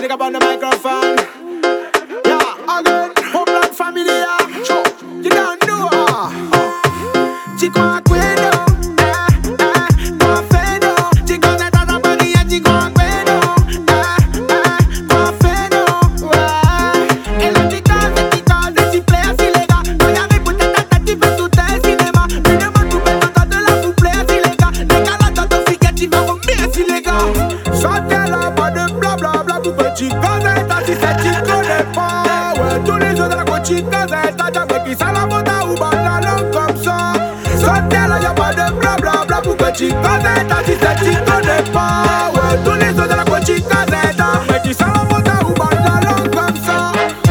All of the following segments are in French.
Putting up on the microphone. Yeah, again, Homeland family, yeah. You don't know. Chico Aguero, no feno. Chico de toda manía, Chico Aguero, no feno. Et la chicas de simple así lega. No ya me puta tata tipe tu te cinéma. Mine mo tu beto de la couple así lega. Lega la toto fique tu vas combien así lega. Sortez la pas de bla bla bla pour petit gazette. Si c'est Chico n'est pas. Ouais, tous les autres de la coaching gazette. Jamais qui ça la monta ou bat la langue comme ça. Sortez la y'a pas de bla bla bla pour petit gazette. Si c'est Chico n'est pas. Ouais, tous les autres de la coaching gazette. Jamais qui ça la monta ou bat la langue comme ça.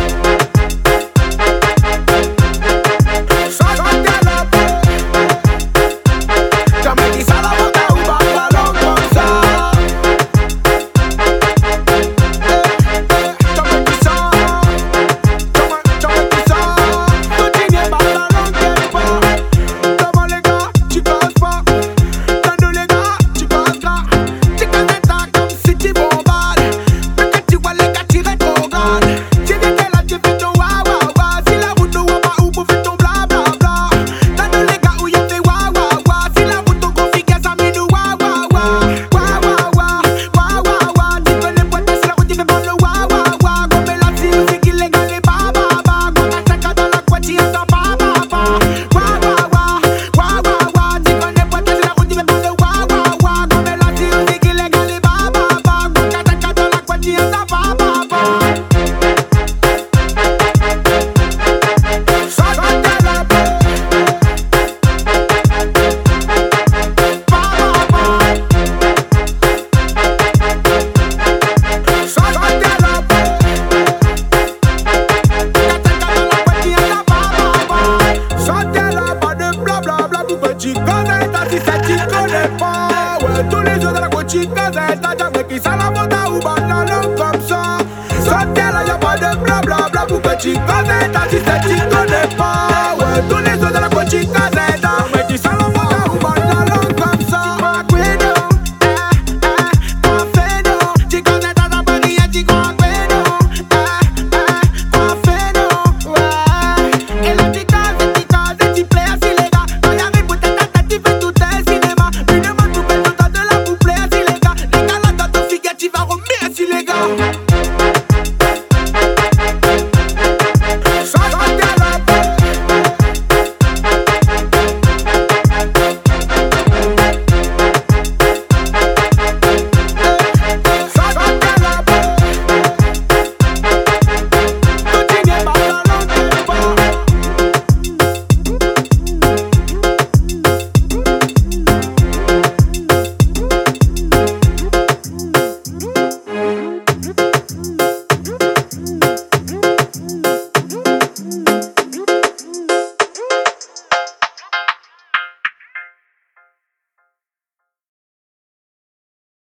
Si c'est Chico n'est pas. Ouais, tous les autres de la coaching gazette. Jamais qui ça la monta ou bat la langue comme ça. Sortez là, y'a pas de bla bla bla pour petit gazette. Si c'est Chico n'est pas. Ouais, tous les autres de la coaching gazette.